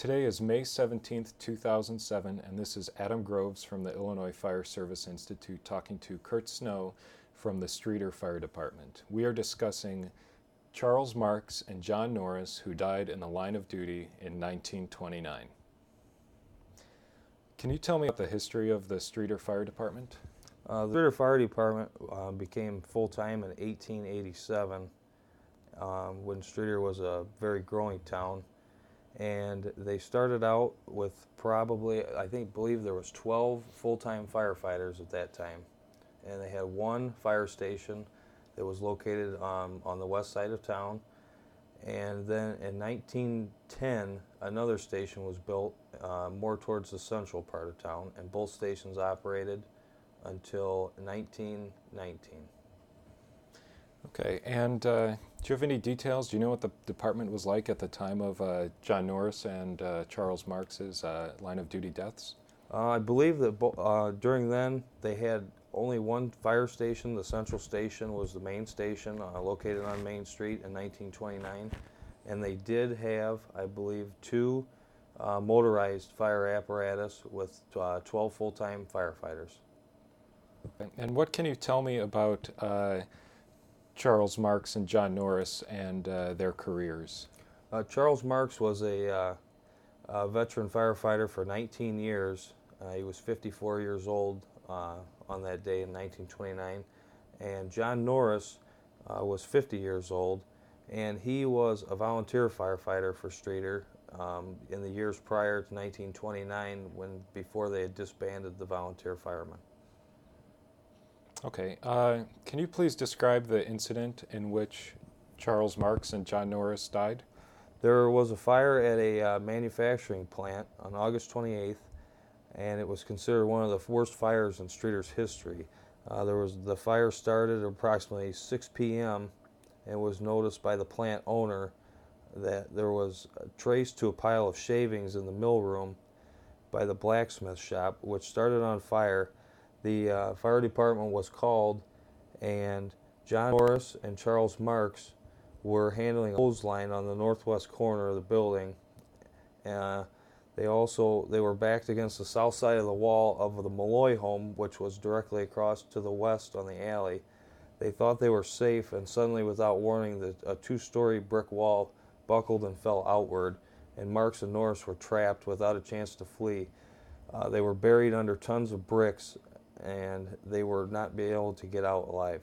Today is May 17th, 2007, and this is Adam Groves from the Illinois Fire Service Institute talking to Kurt Snow from the Streator Fire Department. We are discussing Charles Marks and John Norris, who died in the line of duty in 1929. Can you tell me about the history of the Streator Fire Department? The Streator Fire Department became full-time in 1887 when Streator was a very growing town. And they started out with probably, believe there was 12 full-time firefighters at that time. And they had one fire station that was located on the west side of town. And then in 1910, another station was built more towards the central part of town, and both stations operated until 1919. Okay, and do you have any details? Do you know what the department was like at the time of John Norris and Charles Marks's line of duty deaths? I believe that during then they had only one fire station. The central station was the main station located on Main Street in 1929. And they did have, I believe, two motorized fire apparatus with 12 full-time firefighters. And what can you tell me about Charles Marks and John Norris and their careers? Charles Marks was a veteran firefighter for 19 years. He was 54 years old on that day in 1929. And John Norris was 50 years old, and he was a volunteer firefighter for Streator in the years prior to 1929, before they had disbanded the volunteer firemen. Okay, can you please describe the incident in which Charles Marks and John Norris died? There was a fire at a manufacturing plant on August 28th, and it was considered one of the worst fires in Streator's history. The fire started at approximately 6 p.m. and was noticed by the plant owner that there was traced to a pile of shavings in the mill room by the blacksmith shop, which started on fire. The fire department was called, and John Norris and Charles Marks were handling a hose line on the northwest corner of the building. They were backed against the south side of the wall of the Malloy home, which was directly across to the west on the alley. They thought they were safe, and suddenly, without warning, a two-story brick wall buckled and fell outward, and Marks and Norris were trapped without a chance to flee. They were buried under tons of bricks, and they were not be able to get out alive.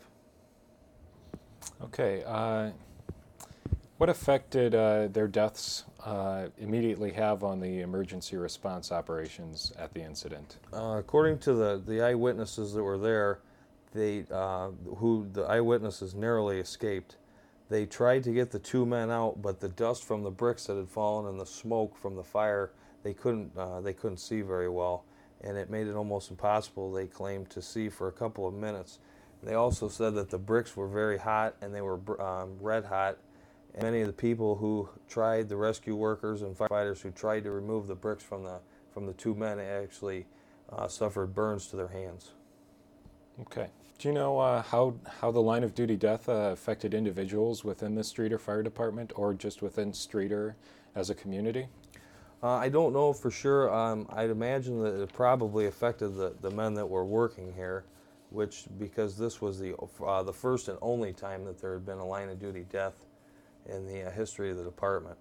Okay, what effect did their deaths immediately have on the emergency response operations at the incident? According to the eyewitnesses that were there, the eyewitnesses narrowly escaped. They tried to get the two men out, but the dust from the bricks that had fallen and the smoke from the fire, they couldn't see very well, and it made it almost impossible, they claimed, to see for a couple of minutes. They also said that the bricks were very hot, and they were red hot. And many of the people who tried, the rescue workers and firefighters who tried to remove the bricks from the two men, actually suffered burns to their hands. Okay. Do you know how the line of duty death affected individuals within the Streator Fire Department, or just within Streator as a community? I don't know for sure. I'd imagine that it probably affected the men that were working here, because this was the first and only time that there had been a line of duty death in the history of the department.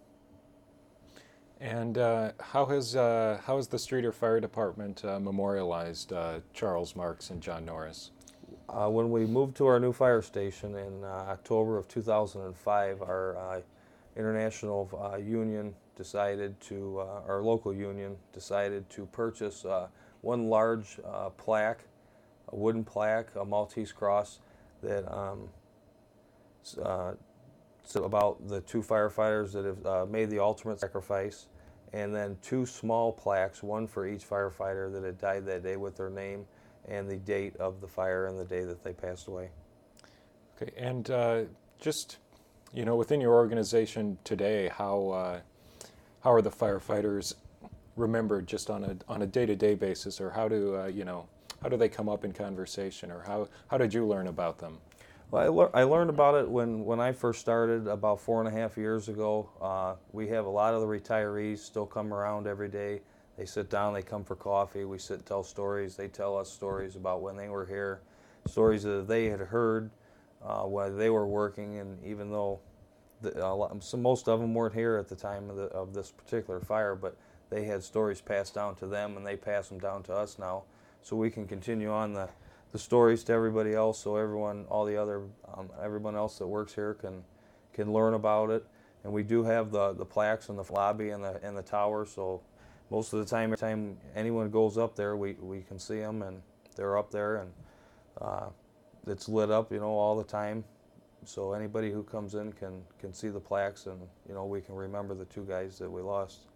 And how has the Streator Fire Department memorialized Charles Marks and John Norris? When we moved to our new fire station in October of 2005, our international union decided to, our local union decided to purchase one large plaque, a wooden plaque, a Maltese cross, that about the two firefighters that have made the ultimate sacrifice, and then two small plaques, one for each firefighter that had died that day with their name and the date of the fire and the day that they passed away. Okay, and just, within your organization today, how are the firefighters remembered just on a day-to-day basis, or how do they come up in conversation, or how did you learn about them? Well, I learned about it when I first started about 4.5 years ago. We have a lot of the retirees still come around every day. They sit down, they come for coffee. We sit and tell stories. They tell us stories about when they were here, stories that they had heard while they were working. And even though most of them weren't here at the time of this particular fire, but they had stories passed down to them, and they pass them down to us now, so we can continue on the stories to everybody else, so everyone else that works here can learn about it. And we do have the plaques in the lobby and the tower, so most of the time, every time anyone goes up there, we can see them, and they're up there, and it's lit up, all the time. So anybody who comes in can see the plaques, and we can remember the two guys that we lost.